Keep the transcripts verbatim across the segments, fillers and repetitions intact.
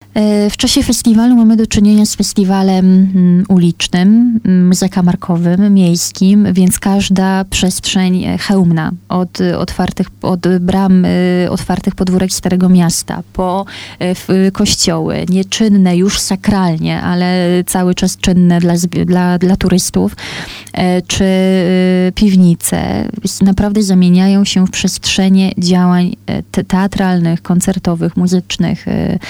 W czasie festiwalu mamy do czynienia z festiwalem ulicznym, zakamarkowym, miejskim, więc każda przestrzeń chełmna, od otwartych, od bram otwartych podwórek Starego Miasta, po kościoły, nieczynne już sakralnie, ale cały czas czynne dla, dla, dla turystów, czy piwnice, naprawdę zamieniają się w przestrzenie działań teatralnych, koncertowych, muzycznych,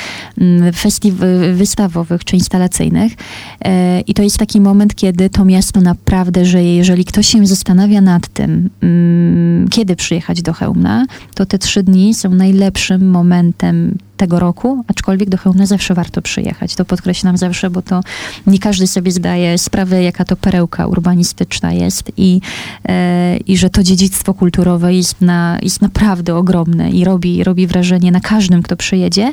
festiw- wystawowych czy instalacyjnych. E, I to jest taki moment, kiedy to miasto naprawdę żyje. Jeżeli ktoś się zastanawia nad tym, mm, kiedy przyjechać do Chełmna, to te trzy dni są najlepszym momentem tego roku, aczkolwiek do Chełmna zawsze warto przyjechać. To podkreślam zawsze, bo to nie każdy sobie zdaje sprawę, jaka to perełka urbanistyczna jest i, e, i że to dziedzictwo kulturowe jest, na, jest naprawdę ogromne i robi, robi wrażenie na każdym, kto przyjedzie.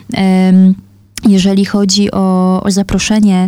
E, Jeżeli chodzi o, o zaproszenie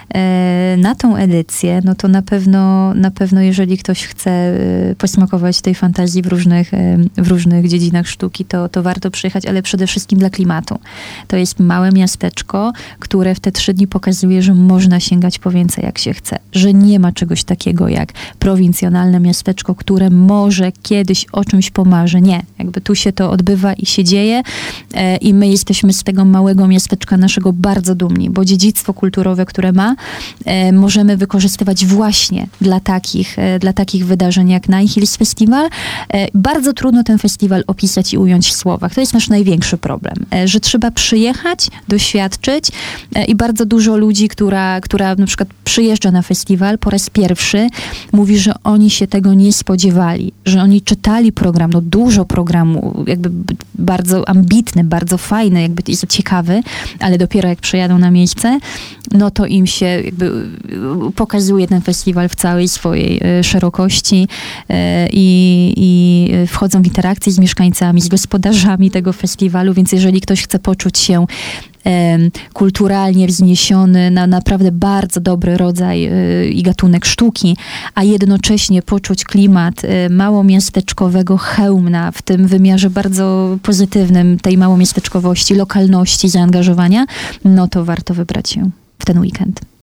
e, na tą edycję, no to na pewno, na pewno jeżeli ktoś chce e, posmakować tej fantazji w różnych, e, w różnych dziedzinach sztuki, to, to warto przyjechać, ale przede wszystkim dla klimatu. To jest małe miasteczko, które w te trzy dni pokazuje, że można sięgać po więcej jak się chce. Że nie ma czegoś takiego jak prowincjonalne miasteczko, które może kiedyś o czymś pomarzy. Nie. Jakby tu się to odbywa i się dzieje e, i my jesteśmy z tego małego miasteczka naszego bardzo dumni, bo dziedzictwo kulturowe, które ma, e, możemy wykorzystywać właśnie dla takich, e, dla takich wydarzeń jak Nine Hills Festival. E, bardzo trudno ten festiwal opisać i ująć w słowach. To jest nasz największy problem, e, że trzeba przyjechać, doświadczyć e, i bardzo dużo ludzi, która, która na przykład przyjeżdża na festiwal po raz pierwszy, mówi, że oni się tego nie spodziewali, że oni czytali program, no dużo programu, jakby bardzo ambitny, bardzo fajny, jakby jest ciekawy, ale dopiero jak przyjadą na miejsce, no to im się jakby pokazuje ten festiwal w całej swojej e, szerokości e, i, i wchodzą w interakcję z mieszkańcami, z gospodarzami tego festiwalu, więc jeżeli ktoś chce poczuć się e, kulturalnie wzniesiony na naprawdę bardzo dobry rodzaj e, i gatunek sztuki, a jednocześnie poczuć klimat e, małomiasteczkowego Chełmna w tym wymiarze bardzo pozytywnym tej małomiasteczkowości, lokalności, zaangażowania, no to warto wybrać się w ten weekend.